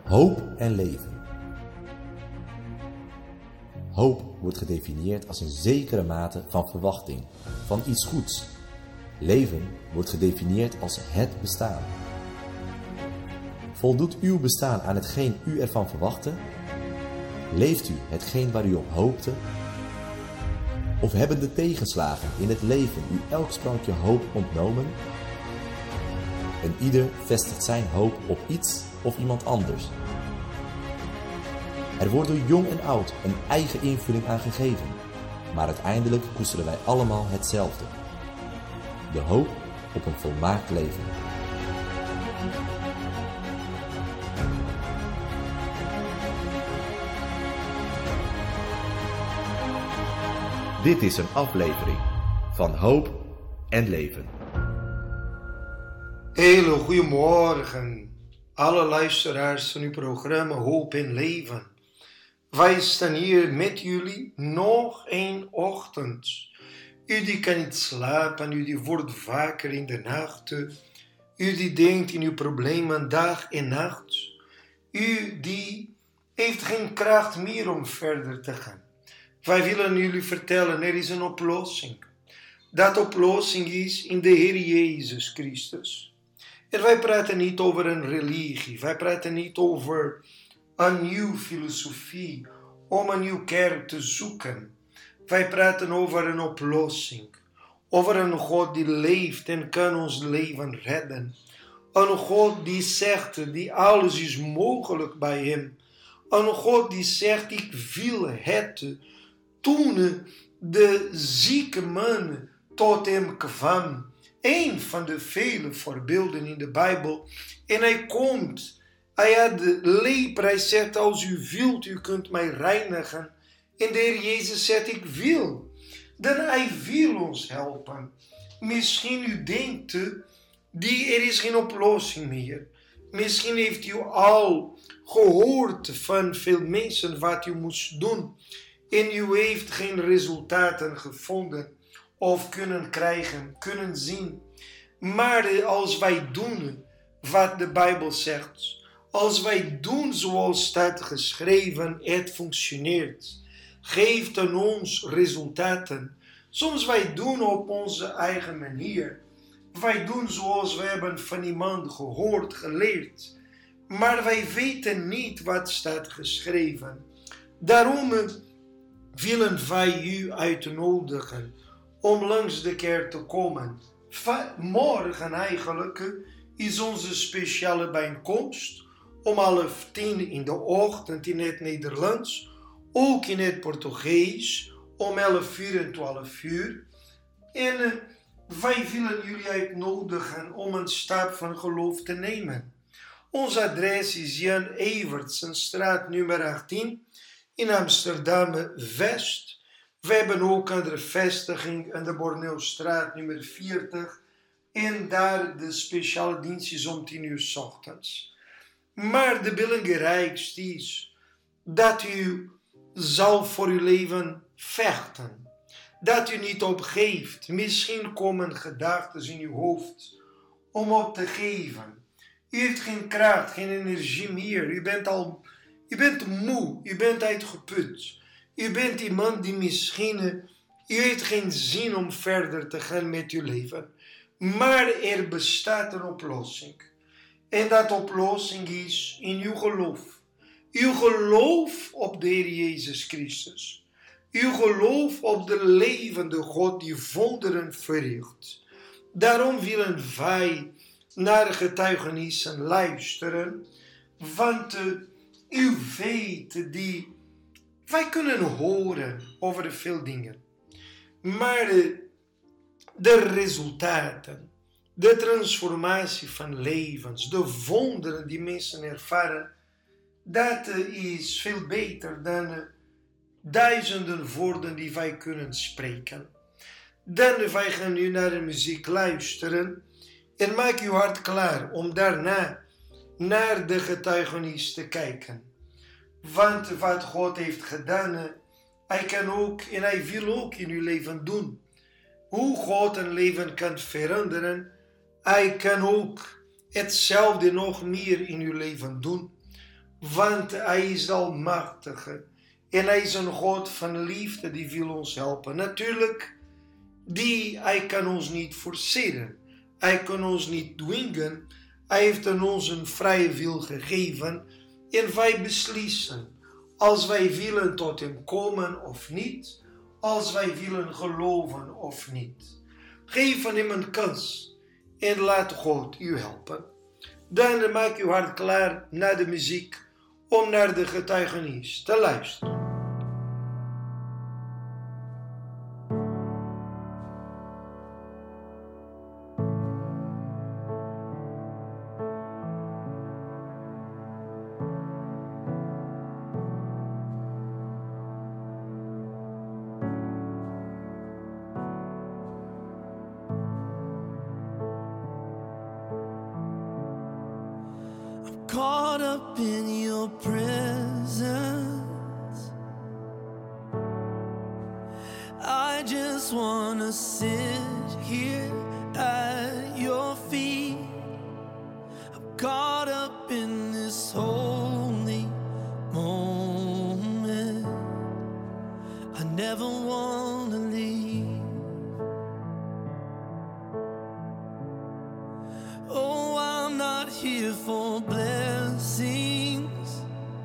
Hoop en leven. Hoop wordt gedefinieerd als een zekere mate van verwachting, van iets goeds. Leven wordt gedefinieerd als het bestaan. Voldoet uw bestaan aan hetgeen u ervan verwachtte? Leeft u hetgeen waar u op hoopte? Of hebben de tegenslagen in het leven u elk sprankje hoop ontnomen? En ieder vestigt zijn hoop op iets of iemand anders. Er wordt door jong en oud een eigen invulling aan gegeven, maar uiteindelijk koesteren wij allemaal hetzelfde. De hoop op een volmaakt leven. Dit is een aflevering van Hoop en Leven. Hele goedemorgen, alle luisteraars van uw programma Hoop en Leven. Wij staan hier met jullie nog één ochtend. U die kan niet slapen, u die wordt wakker in de nacht. U die denkt in uw problemen dag en nacht. U die heeft geen kracht meer om verder te gaan. Wij willen jullie vertellen, er is een oplossing. Dat oplossing is in de Heer Jezus Christus. En wij praten niet over een religie. Wij praten niet over een nieuwe filosofie om een nieuwe kerk te zoeken. Wij praten over een oplossing. Over een God die leeft en kan ons leven redden. Een God die zegt, die alles is mogelijk bij hem. Een God die zegt, ik wil het. Toen de zieke man tot hem kwam. Een van de vele voorbeelden in de Bijbel. En hij komt. Hij had de leper. Hij zegt, als u wilt, u kunt mij reinigen. En de Heer Jezus zegt, ik wil. Dan hij wil ons helpen. Misschien u denkt, er is geen oplossing meer. Misschien heeft u al gehoord van veel mensen wat u moest doen. En u heeft geen resultaten gevonden of kunnen krijgen, kunnen zien. Maar als wij doen wat de Bijbel zegt, als wij doen zoals staat geschreven, het functioneert. Geeft aan ons resultaten. Soms wij doen op onze eigen manier. Wij doen zoals we hebben van iemand gehoord, geleerd. Maar wij weten niet wat staat geschreven. Daarom willen wij u uitnodigen om langs de kerk te komen. Morgen eigenlijk is onze speciale bijeenkomst om 9:30 in de ochtend in het Nederlands, ook in het Portugees, om 11:00 en 12:00. En wij willen jullie uitnodigen om een stap van geloof te nemen. Ons adres is Jan Evertsenstraat nummer 18 in Amsterdam-West. We hebben ook een vestiging aan de Borneelstraat nummer 40. En daar de speciale dienst is om 10:00 's ochtends. Maar de belangrijkste is dat u zal voor uw leven vechten. Dat u niet opgeeft. Misschien komen gedachten in uw hoofd om op te geven. U heeft geen kracht, geen energie meer. U bent moe, u bent uitgeput. U bent iemand die misschien, u heeft geen zin om verder te gaan met uw leven. Maar er bestaat een oplossing. En dat oplossing is in uw geloof. Uw geloof op de Heer Jezus Christus. Uw geloof op de levende God die wonderen verricht. Daarom willen wij naar getuigenissen luisteren. Want u weet wij kunnen horen over veel dingen. Maar de resultaten, de transformatie van levens, de wonderen die mensen ervaren, dat is veel beter dan duizenden woorden die wij kunnen spreken. Dan wij gaan nu naar de muziek luisteren en maak uw hart klaar om daarna naar de getuigenis te kijken. Want wat God heeft gedaan, hij kan ook en hij wil ook in uw leven doen. Hoe God een leven kan veranderen, hij kan ook hetzelfde nog meer in uw leven doen. Want Hij is de Almachtige. En Hij is een God van liefde die wil ons helpen. Natuurlijk, Hij kan ons niet forceren. Hij kan ons niet dwingen. Hij heeft aan ons een vrije wil gegeven. En wij beslissen als wij willen tot Hem komen of niet. Als wij willen geloven of niet. Geef aan Hem een kans. En laat God u helpen. Dan maak uw hart klaar naar de muziek om naar de getuigenis te luisteren. Caught up in your presence, I just wanna sit here at your feet. I'm caught up in this holy moment. I never wanna leave. Oh, I'm not here for blessings.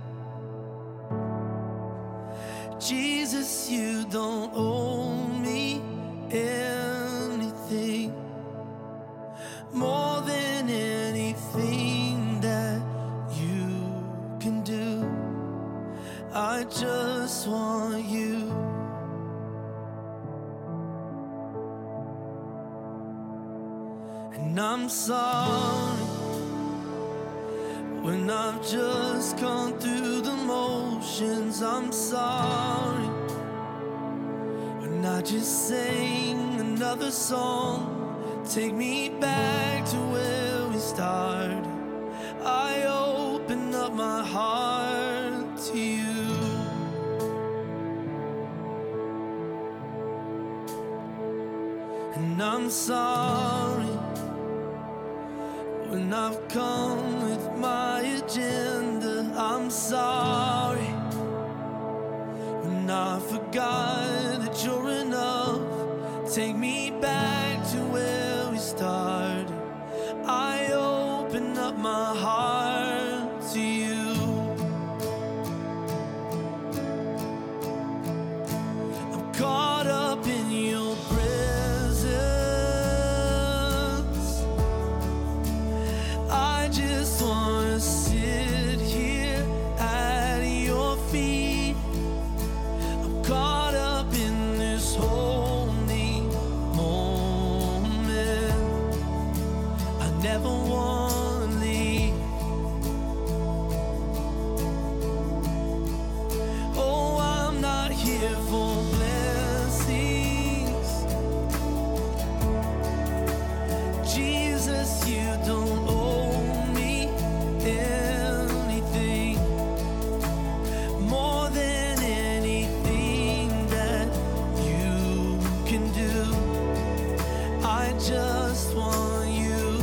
Jesus, you don't owe me anything more than anything that you can do. I just want you. And I'm sorry when I've just gone through the motions. I'm sorry when I just sang another song. Take me back to where we started. I open up my heart to you. And I'm sorry when I've come with my agenda. I'm sorry when I forgot that you're enough. Take me back to where we started. I open up my heart to you. I'm caught up in your presence. I just wanna sit here at your feet. I'm caught up in this holy moment. I never wanna leave. Oh, I'm not here for blessings. Jesus, you don't owe me anything more than anything that you can do. I just want you.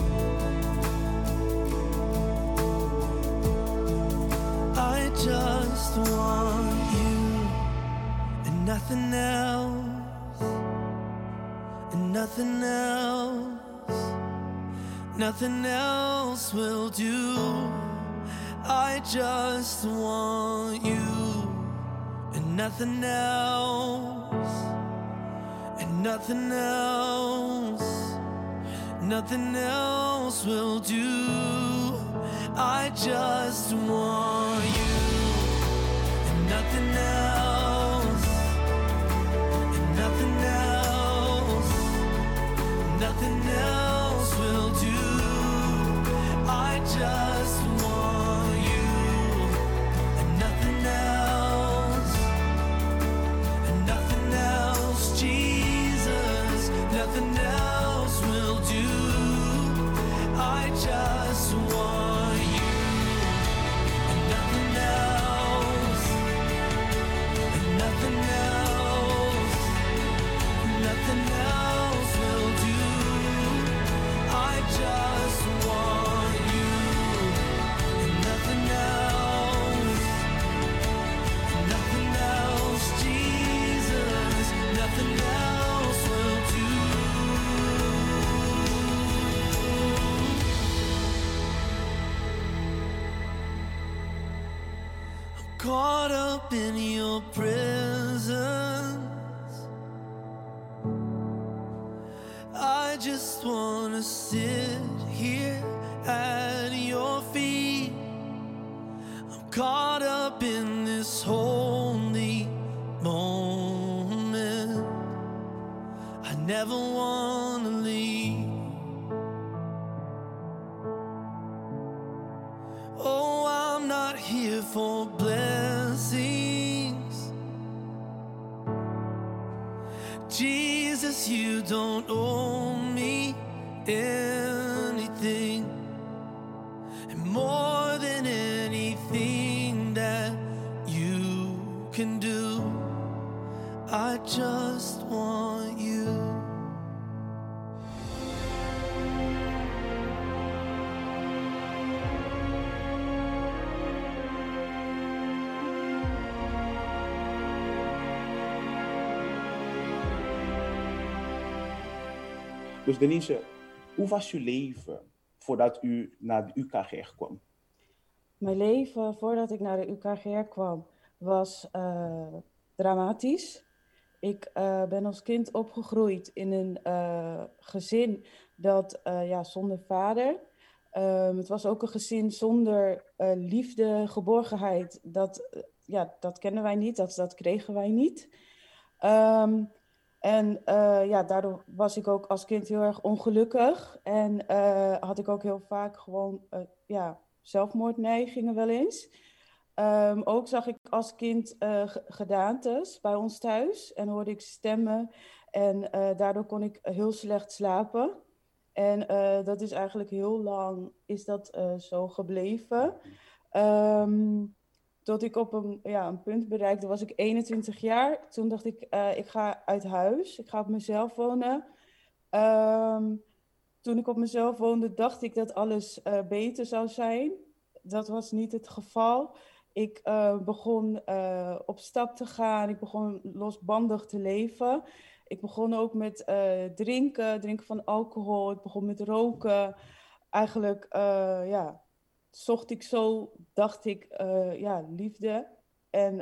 I just want you and nothing else, and nothing else. Nothing else will do. I just want you and nothing else, and nothing else. Nothing else will do. I just want you and nothing else, and nothing else. Nothing else will do. I just want you and nothing else, and nothing else. Jesus, nothing else will do. I just want you and nothing else, and nothing else. Nothing else will do. I just want you. caught up in your presence. I just wanna sit here at your feet. I'm caught up in this holy moment. I never wanna leave. Oh, I'm not here for blessings. Jesus, you don't owe me anything. And more than anything that you can do, I just want you. Dus Denise, hoe was uw leven voordat u naar de UKGR kwam? Mijn leven voordat ik naar de UKGR kwam was dramatisch. Ik ben als kind opgegroeid in een gezin dat zonder vader. Het was ook een gezin zonder liefde, geborgenheid. Dat kennen wij niet, dat kregen wij niet. Daardoor was ik ook als kind heel erg ongelukkig. En had ik ook heel vaak gewoon zelfmoordneigingen wel eens. Ook zag ik als kind gedaantes bij ons thuis. En hoorde ik stemmen. En daardoor kon ik heel slecht slapen. En dat is eigenlijk heel lang zo gebleven. Tot ik op een punt bereikte, was ik 21 jaar. Toen dacht ik, ik ga uit huis. Ik ga op mezelf wonen. Toen ik op mezelf woonde, dacht ik dat alles beter zou zijn. Dat was niet het geval. Ik begon op stap te gaan. Ik begon losbandig te leven. Ik begon ook met drinken van alcohol. Ik begon met roken. Eigenlijk, zocht ik zo, dacht ik, liefde. En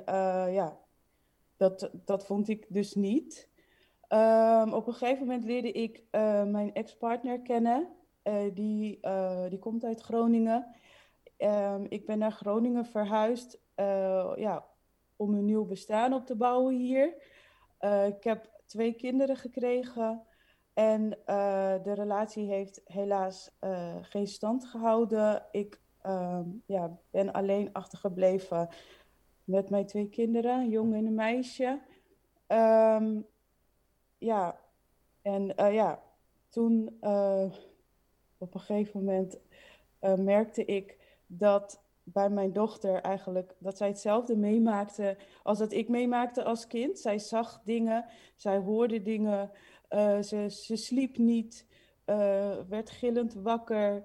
dat vond ik dus niet. Op een gegeven moment leerde ik mijn ex-partner kennen. Die komt uit Groningen. Ik ben naar Groningen verhuisd om een nieuw bestaan op te bouwen hier. Ik heb 2 kinderen gekregen. En de relatie heeft helaas geen stand gehouden. Ik ben alleen achtergebleven met mijn 2 kinderen, een jongen en een meisje. Toen op een gegeven moment merkte ik dat bij mijn dochter eigenlijk, dat zij hetzelfde meemaakte als dat ik meemaakte als kind. Zij zag dingen, zij hoorde dingen, ze sliep niet, werd gillend wakker.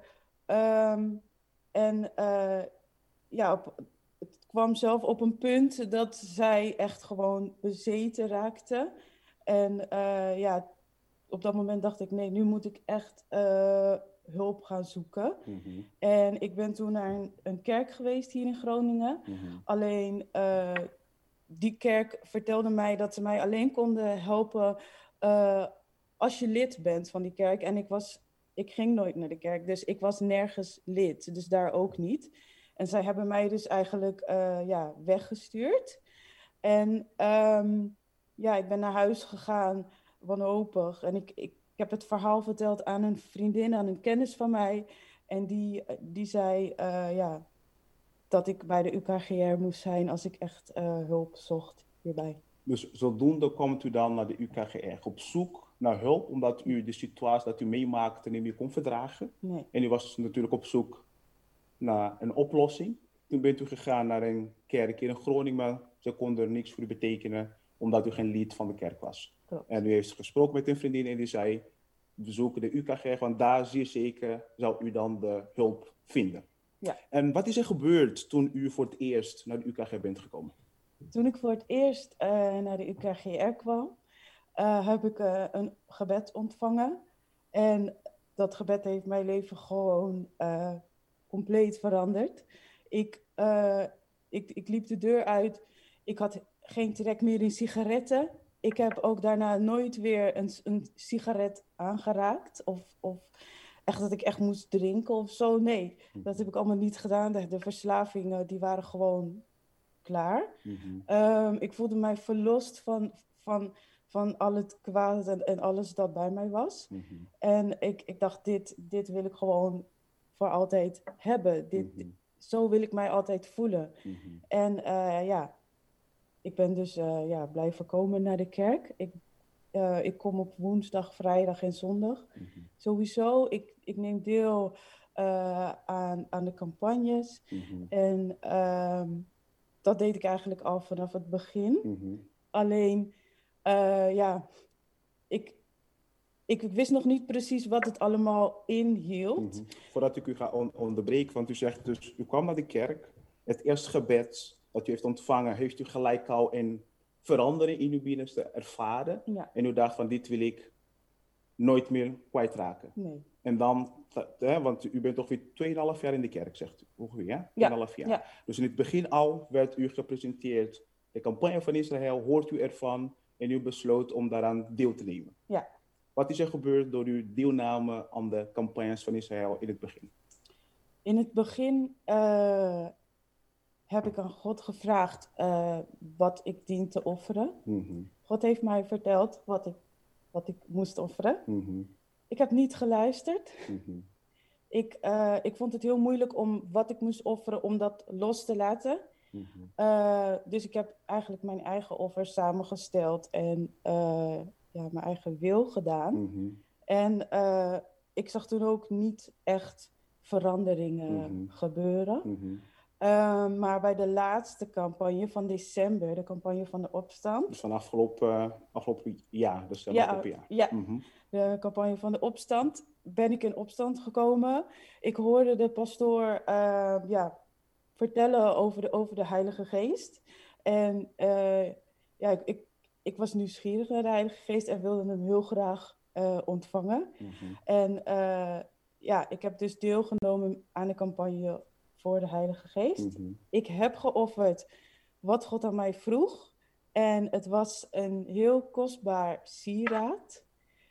Het kwam zelf op een punt dat zij echt gewoon bezeten raakte. En op dat moment dacht ik, nee, nu moet ik echt hulp gaan zoeken. Mm-hmm. En ik ben toen naar een kerk geweest hier in Groningen. Mm-hmm. Alleen die kerk vertelde mij dat ze mij alleen konden helpen als je lid bent van die kerk. En ik ging nooit naar de kerk, dus ik was nergens lid, dus daar ook niet. En zij hebben mij dus eigenlijk weggestuurd. En ik ben naar huis gegaan, wanhopig. En ik heb het verhaal verteld aan een vriendin, aan een kennis van mij. En die zei dat ik bij de UKGR moest zijn als ik echt hulp zocht hierbij. Dus zodoende komt u dan naar de UKGR op zoek naar hulp, omdat u de situatie dat u meemaakte niet meer kon verdragen. Nee. En u was natuurlijk op zoek naar een oplossing. Toen bent u gegaan naar een kerk in Groningen, maar ze konden er niks voor u betekenen, omdat u geen lid van de kerk was. Klopt. En u heeft gesproken met een vriendin en die zei, we zoeken de UKGR, want daar zeer zeker zou u dan de hulp vinden. Ja. En wat is er gebeurd toen u voor het eerst naar de UKGR bent gekomen? Toen ik voor het eerst naar de UKGR kwam, heb ik een gebed ontvangen. En dat gebed heeft mijn leven gewoon compleet veranderd. ik liep de deur uit. Ik had geen trek meer in sigaretten. Ik heb ook daarna nooit weer een sigaret aangeraakt. Of echt dat ik echt moest drinken of zo. Nee, dat heb ik allemaal niet gedaan. De verslavingen, die waren gewoon klaar. Ik voelde mij verlost van al het kwaad en alles dat bij mij was. En ik dacht, dit wil ik gewoon voor altijd hebben. Zo wil ik mij altijd voelen. En ik ben dus blijven komen naar de kerk. Ik kom op woensdag, vrijdag en zondag. Sowieso, ik neem deel aan de campagnes. En dat deed ik eigenlijk al vanaf het begin. Alleen, ik wist nog niet precies wat het allemaal inhield. Voordat ik u ga onderbreken, want u zegt dus, u kwam naar de kerk. Het eerste gebed dat u heeft ontvangen, heeft u gelijk al een verandering in uw binnenste ervaren. Ja. En u dacht van, dit wil ik nooit meer kwijtraken. Nee. En dan, want u bent toch weer 2,5 jaar in de kerk, zegt u. Ongeveer, ja? 2,5 jaar. Ja. Dus in het begin al werd u gepresenteerd. De campagne van Israël, hoort u ervan en u besloot om daaraan deel te nemen. Ja. Wat is er gebeurd door uw deelname aan de campagnes van Israël in het begin? In het begin heb ik aan God gevraagd wat ik dien te offeren. God heeft mij verteld wat ik moest offeren. Ik heb niet geluisterd. Ik vond het heel moeilijk om wat ik moest offeren, om dat los te laten. Dus ik heb eigenlijk mijn eigen offer samengesteld en mijn eigen wil gedaan. En ik zag toen ook niet echt veranderingen gebeuren. Maar bij de laatste campagne van december, de campagne van de opstand. Dus van afgelopen jaar, dus afgelopen jaar. Ja, de campagne van de opstand ben ik in opstand gekomen. Ik hoorde de pastoor vertellen over de Heilige Geest. En ik was nieuwsgierig naar de Heilige Geest en wilde hem heel graag ontvangen. En ik heb dus deelgenomen aan de campagne voor de Heilige Geest. Ik heb geofferd wat God aan mij vroeg. En het was een heel kostbaar sieraad.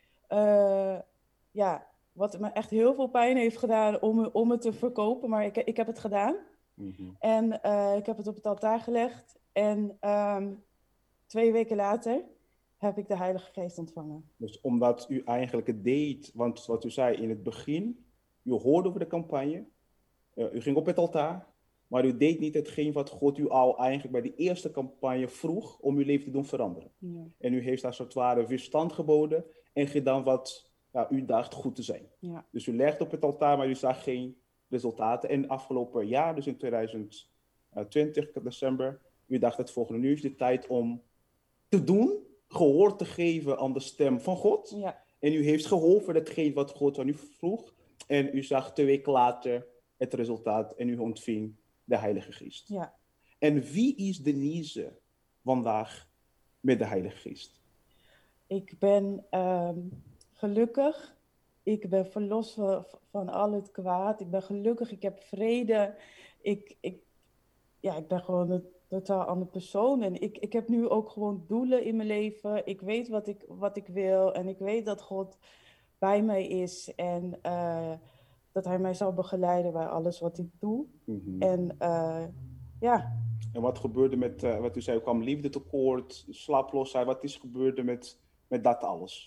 Wat me echt heel veel pijn heeft gedaan om het te verkopen. Maar ik heb het gedaan. En ik heb het op het altaar gelegd. En 2 weken later heb ik de Heilige Geest ontvangen. Dus omdat u eigenlijk het deed, want wat u zei in het begin, u hoorde over de campagne, u ging op het altaar, maar u deed niet hetgeen wat God u al eigenlijk bij die eerste campagne vroeg om uw leven te doen veranderen. Ja. En u heeft als het ware weerstand geboden en gedaan wat u dacht goed te zijn. Ja. Dus u legde op het altaar, maar u zag geen resultaten. En afgelopen jaar, dus in 2020, december, u dacht het volgende, nu is de tijd om te doen, gehoor te geven aan de stem van God. Ja. En u heeft gehoord hetgeen wat God aan u vroeg. En u zag 2 weken later het resultaat en u ontving de Heilige Geest. Ja. En wie is Denise vandaag met de Heilige Geest? Ik ben gelukkig. Ik ben verlost van al het kwaad. Ik ben gelukkig. Ik heb vrede. Ik ben gewoon een totaal andere persoon. En ik heb nu ook gewoon doelen in mijn leven. Ik weet wat ik wil. En ik weet dat God bij mij is. En dat hij mij zal begeleiden bij alles wat ik doe. En En wat gebeurde met, wat u zei, er kwam liefde tekort, slaaploosheid. Wat is gebeurde met dat alles?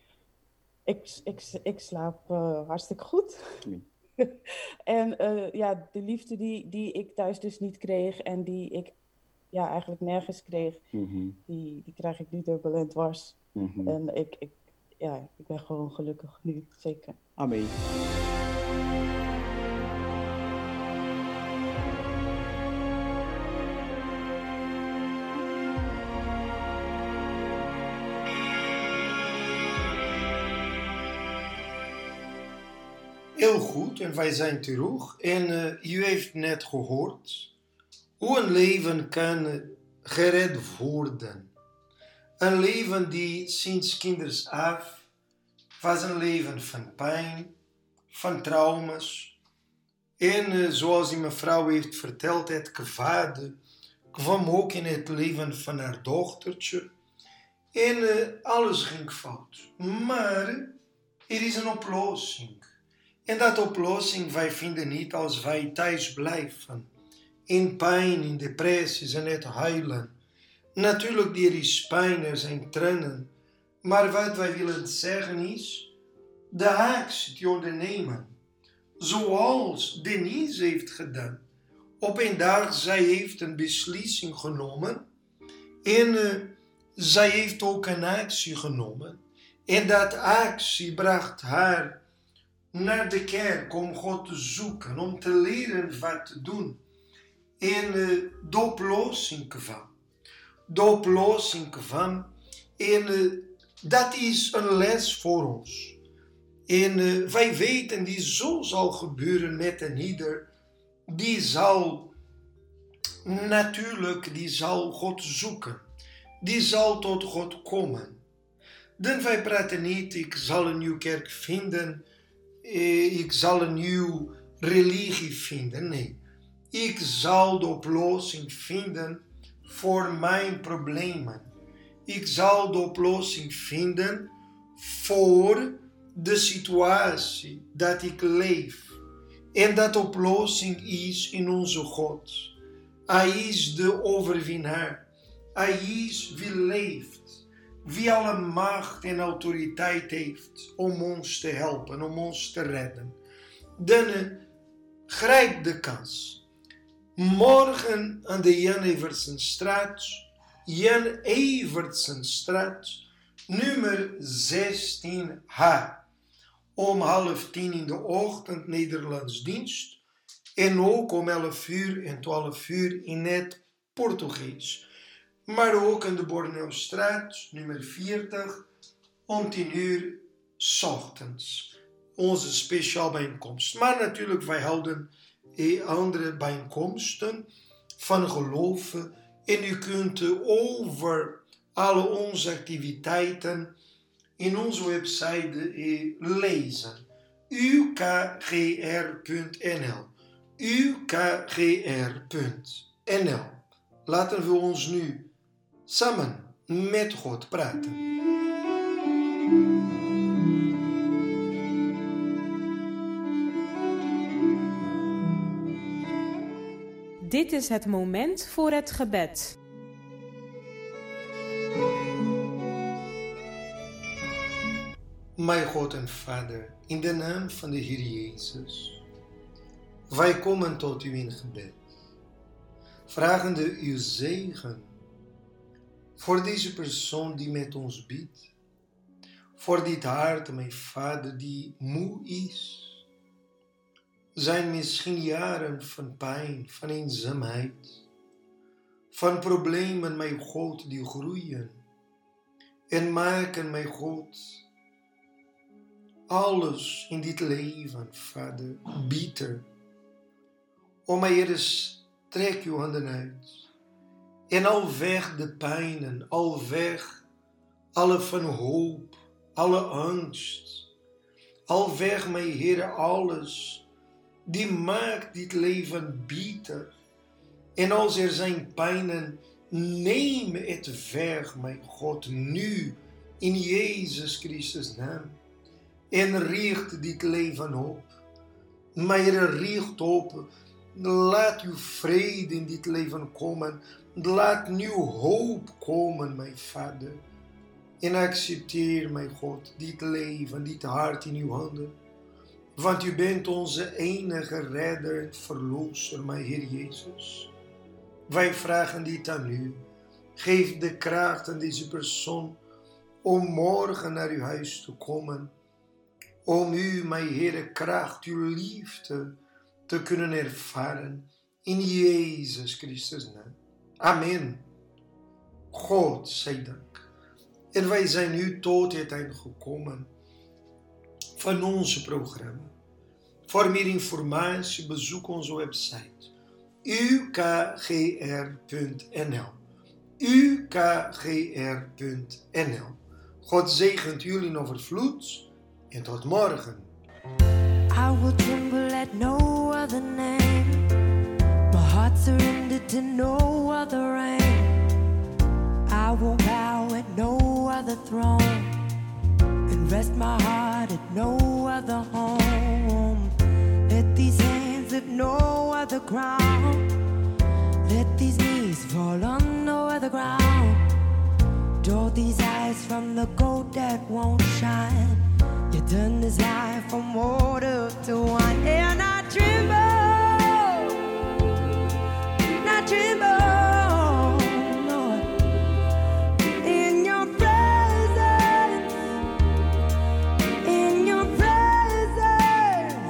Ik slaap hartstikke goed. En de liefde die ik thuis dus niet kreeg en die ik eigenlijk nergens kreeg, die krijg ik nu dubbel en dwars. En ik ben gewoon gelukkig nu, zeker. Amen. Heel goed, en wij zijn terug. En u heeft net gehoord hoe een leven kan gered worden. Een leven die sinds kinders af was een leven van pijn, van trauma's, En zoals die mevrouw heeft verteld, het kwade kwam ook in het leven van haar dochtertje. En alles ging fout. Maar er is een oplossing. En dat oplossing wij vinden niet als wij thuis blijven. In pijn, in depressies en het huilen. Natuurlijk, er is pijn, er zijn tranen. Maar wat wij willen zeggen is, de actie die ondernemen. Zoals Denise heeft gedaan. Op een dag, zij heeft een beslissing genomen. En zij heeft ook een actie genomen. En dat actie bracht haar naar de kerk om God te zoeken. Om te leren wat te doen. En de oplossing kwam. De oplossing kwam. En dat is een les voor ons. En wij weten die zo zal gebeuren met een ieder. Die zal God zoeken. Die zal tot God komen. Dan wij praten niet, ik zal een nieuwe kerk vinden. Ik zal een nieuwe religie vinden. Nee, ik zal de oplossing vinden voor mijn problemen. Ik zal de oplossing vinden voor de situatie dat ik leef. En dat oplossing is in onze God. Hij is de overwinnaar. Hij is wie leeft. Wie alle macht en autoriteit heeft om ons te helpen, om ons te redden. Dan grijp de kans. Morgen aan de Jan Evertsenstraat, nummer 16H. Om 9:30 in de ochtend Nederlands dienst. En ook om 11:00 en 12:00 in het Portugees. Maar ook in de Borneostraat, nummer 40, om 10:00 's ochtends. Onze speciaal bijeenkomst. Maar natuurlijk, wij houden andere bijeenkomsten van geloven. En u kunt over alle onze activiteiten in onze website lezen. ukgr.nl ukgr.nl. Laten we ons nu samen met God praten. Dit is het moment voor het gebed. Mijn God en Vader, in de naam van de Heer Jezus, wij komen tot u in gebed, vragende uw zegen voor deze persoon die met ons bidt, voor dit hart, mijn Vader, die moe is. Zijn misschien jaren van pijn, van eenzaamheid, van problemen, mijn God, die groeien en maken, mijn God, alles in dit leven, Vader, bitter. O mijn Heer, strek uw handen uit en al weg de pijnen, al weg alle van hoop, alle angst, al weg, mijn Heer, alles die maakt dit leven bitter. En als er zijn pijnen, neem het weg, mijn God, nu in Jezus Christus naam. En richt dit leven op. Maar richt op. Laat uw vrede in dit leven komen. Laat nieuw hoop komen, mijn Vader. En accepteer, mijn God, dit leven, dit hart in uw handen. Want u bent onze enige redder en verlosser, mijn Heer Jezus. Wij vragen dit aan u. Geef de kracht aan deze persoon om morgen naar uw huis te komen. Om u, mijn Heer, kracht, uw liefde te kunnen ervaren. In Jezus Christus naam. Amen. God zij dank. En wij zijn nu tot het einde gekomen van ons programma. Voor meer informatie bezoek onze website ukgr.nl ukgr.nl. God zegent jullie in overvloed en tot morgen. I will tremble at no other name. My heart surrendered to no other aim. I will bow at no other throne and rest my heart at no other home. Let these hands lift no other ground. Let these knees fall on no other ground. Draw these eyes from the gold that won't shine. You turn this life from water to wine. And I tremble, Lord, in your presence, in your presence.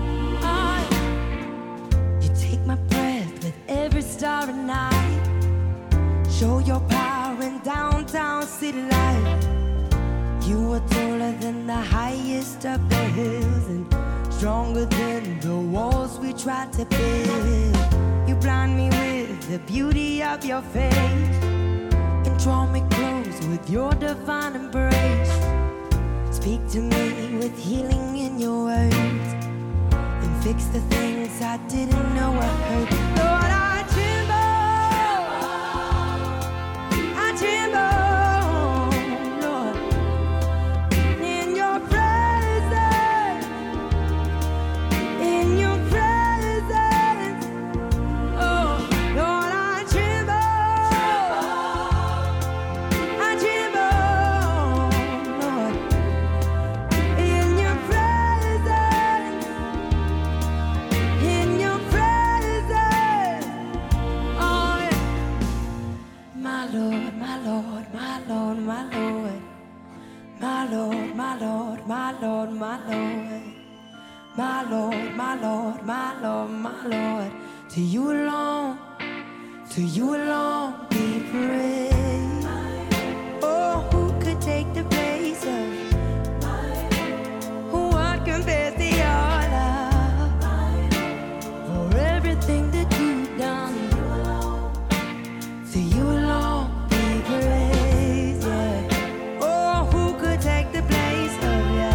You take my breath with every star and night. Show your power in downtown city life. You are taller than the highest of the hills and stronger than the walls we tried to build. You blind me with the beauty of your face and draw me close with your divine embrace. Speak to me with healing in your words and fix the things I didn't know I hurt. Lord, I tremble, Lord, in your presence, in your presence. Oh, Lord, I tremble, Lord, in your presence, in your presence. Oh, yeah. My Lord, my Lord, my Lord, my Lord. My Lord, my Lord, my Lord, my Lord. My Lord, my Lord, my Lord, my Lord. To you alone be praised. Oh, who could take the place of what compares to your love? For everything that you've done, to you alone be praised. Yeah. Oh, who could take the place of you?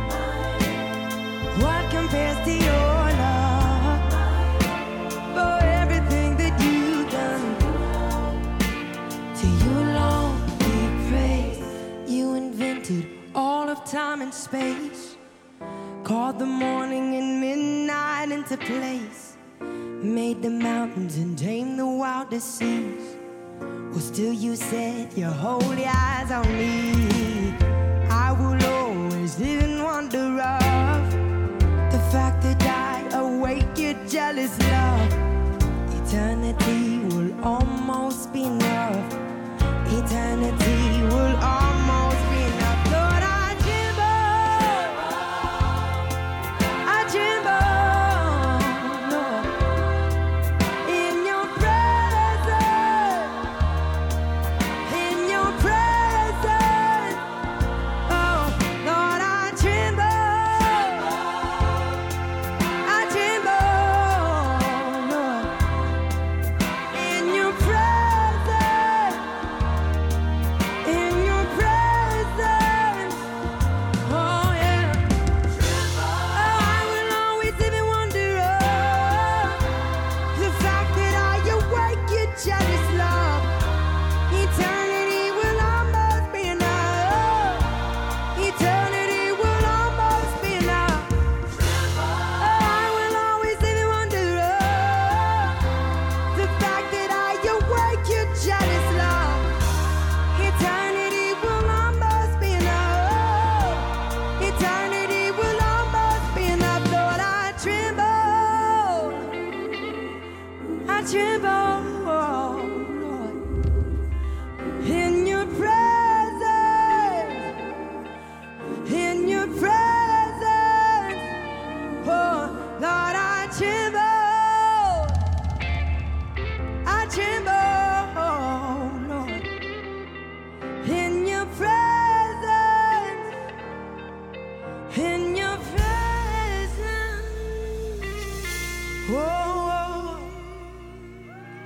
What compares to your love? For everything that you've done, to you alone be praised. You invented all of time and space, called the morning and midnight into place, made the mountains and tamed the wildest seas. Well, still you set your holy eyes on me. I will always live in wonder of the fact that I await your jealous love. Eternity will almost be enough. Eternity will almost be